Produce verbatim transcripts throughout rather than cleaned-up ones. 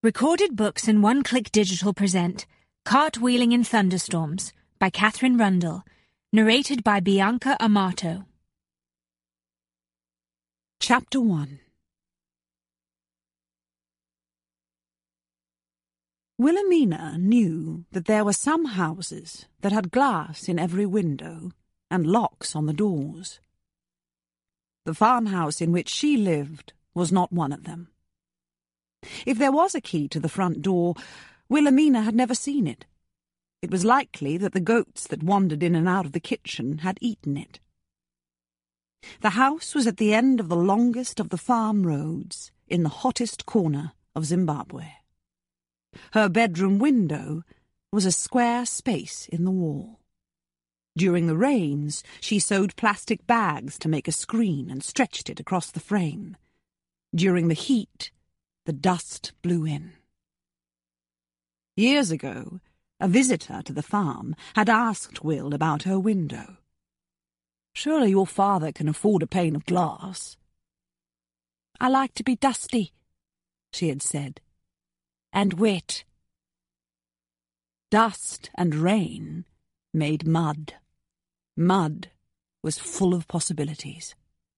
Recorded Books and One-Click Digital present Cartwheeling in Thunderstorms by Katherine Rundell, narrated by Bianca Amato. Chapter one. Wilhelmina knew that there were some houses that had glass in every window and locks on the doors. The farmhouse in which she lived was not one of them. If there was a key to the front door, Wilhelmina had never seen it. It was likely that the goats that wandered in and out of the kitchen had eaten it. The house was at the end of the longest of the farm roads in the hottest corner of Zimbabwe. Her bedroom window was a square space in the wall. During the rains, she sewed plastic bags to make a screen and stretched it across the frame. During the heat, the dust blew in. Years ago, a visitor to the farm had asked Will about her window. "Surely your father can afford a pane of glass." "I like to be dusty," she had said, "and wet." Dust and rain made mud. Mud was full of possibilities.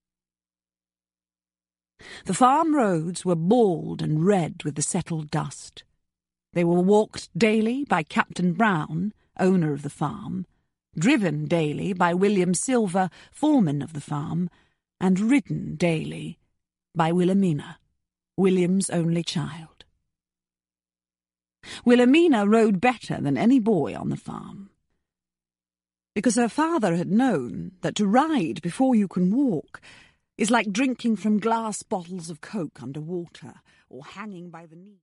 The farm roads were bald and red with the settled dust. They were walked daily by Captain Brown, owner of the farm, driven daily by William Silver, foreman of the farm, and ridden daily by Wilhelmina, William's only child. Wilhelmina rode better than any boy on the farm, because her father had known that to ride before you can walk is like drinking from glass bottles of Coke under water or hanging by the knee.